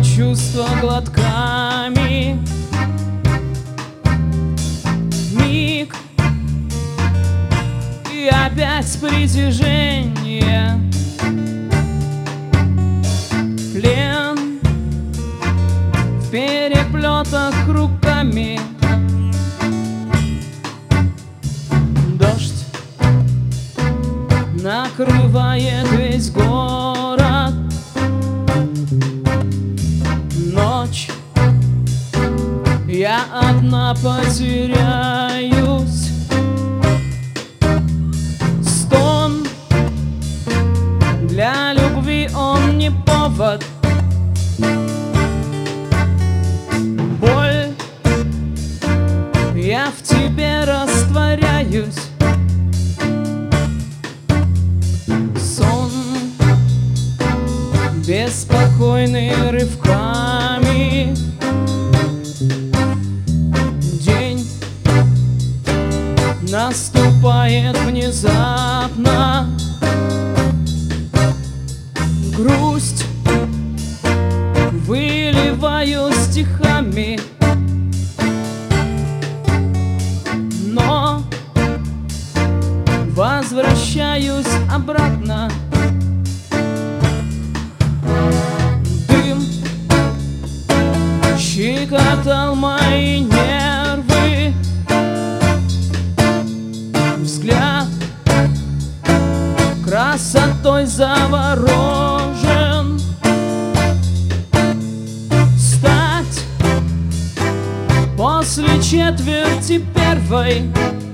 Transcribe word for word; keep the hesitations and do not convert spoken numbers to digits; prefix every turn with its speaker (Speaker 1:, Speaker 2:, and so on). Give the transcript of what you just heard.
Speaker 1: чувства глотками. Миг, и опять притяжение. Плен в переплетах руками. Дождь накрывает весь город. Ночь, я одна потеряюсь. Стон, для любви он не повод. Боль, я в тебе растворяюсь. Сон, беспокойный рывками. День наступает внезапно. Грусть выливаю стихами. Но возвращаюсь обратно. Дым щекотал мои нервы. Взгляд красотой заворожен. Стать после четверти первой